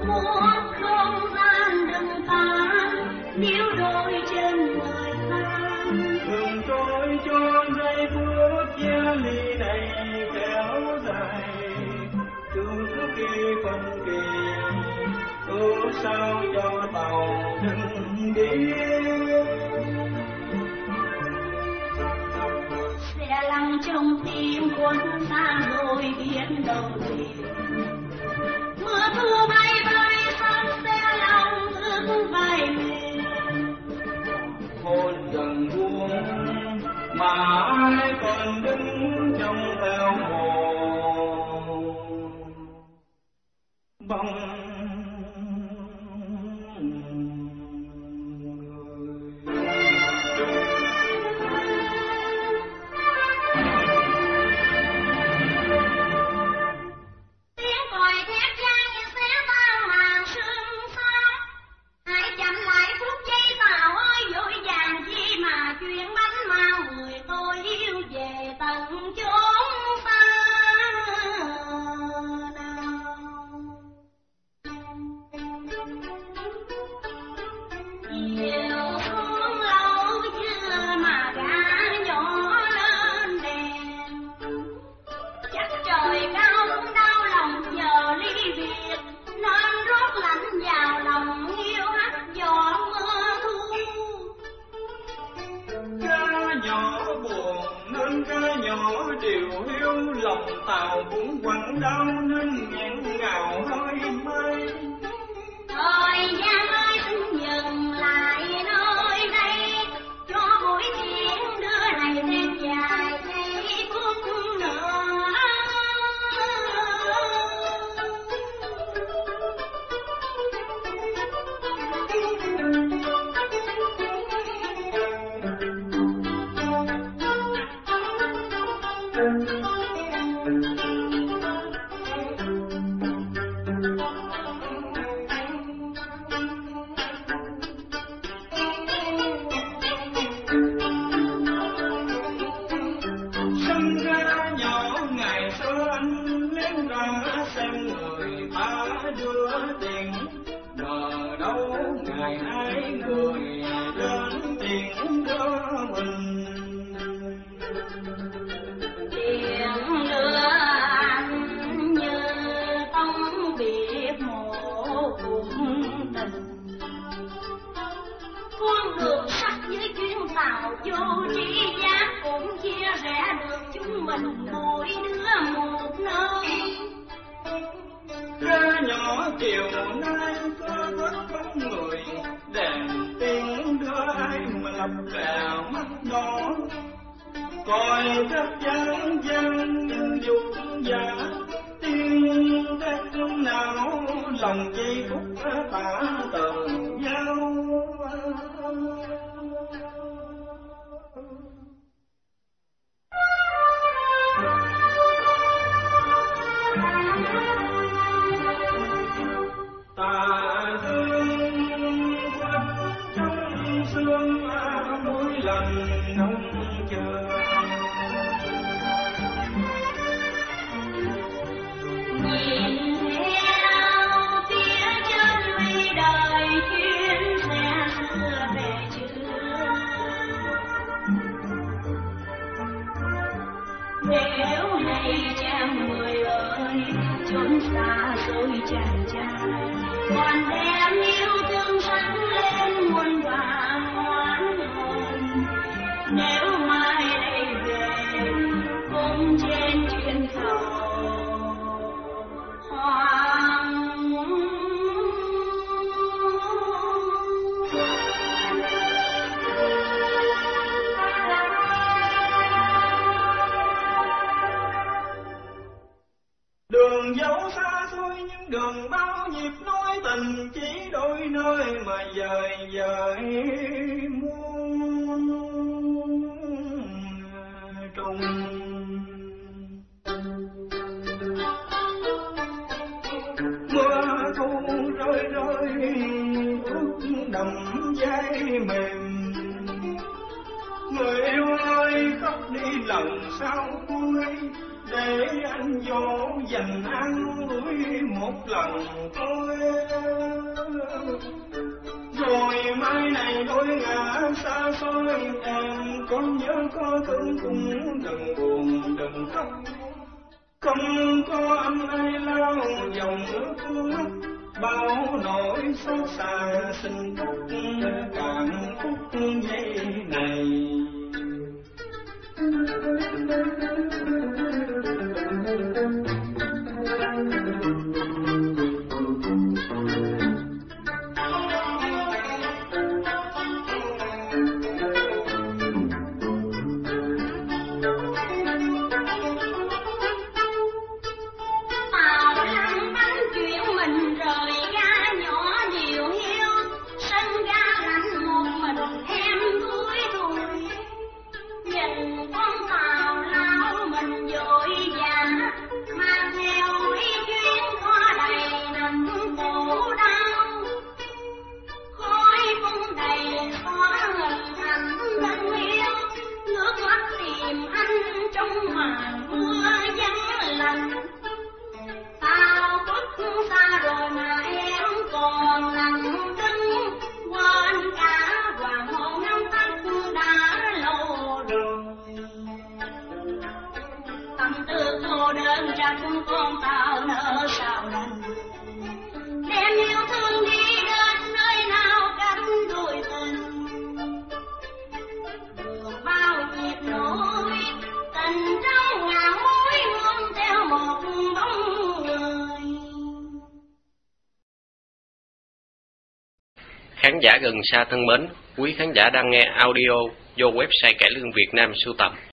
Muốn không gian đừng tan, nếu đôi chân người ta. Đừng trôi cho giây phút chia ly này kéo dài, cứ khi phân kỳ, ước sao cho tàu đừng đi. Sẽ lặng trong tim quân xa rồi biết đâu thì mưa thu bay bay sông sẽ lòng ước vai miền. Hôn dần buông mà ai còn đứng trong theo hồ bóng. Tàu cũng quặn đau nên nghẹn ngào hơi mây. Thời gian ơi xin dừng lại nơi đây, cho buổi tiếng đưa này thêm dài giây phút nữa. Vô tri giác cũng chia rẽ được chúng mình mỗi đứa một nơi. Ra nhỏ chiều nay có rất không người, đèn tiếng đưa ai mà lập lè mắt đỏ. Coi rất vắng vắng như dục giả, tiếng đất nào lòng giây phút tả tờ nhau. Xa xôi chàng trai còn đem yêu thương sáng lên muôn vàng oán hồn. Nếu mai đây về cũng trên chuyến tàu hoang. Đường dẫu xa xôi nhưng đường bao nhịp nối tình, chỉ đôi nơi mà dời dời muôn trùng. Mưa thu rơi rơi ướt đầm vai mềm, người yêu ơi khóc đi lần sau cuối, để anh dỗ dành an ủi một lần thôi. Rồi mai này đôi ngã xa xôi, em có nhớ có thương cũng đừng buồn đừng khóc. Không có anh ai lao dòng nước mắt, bao nỗi xót xa xin phúc càng phút giây này. Con tao nỡ sao đành đem yêu thương đi đến nơi nào cánh đôi tình, đường bao nhiệt nỗi tình trong ngàn mối nương theo một bóng người. Khán giả gần xa thân mến, quý khán giả đang nghe audio do website Cải Lương Việt Nam sưu tầm.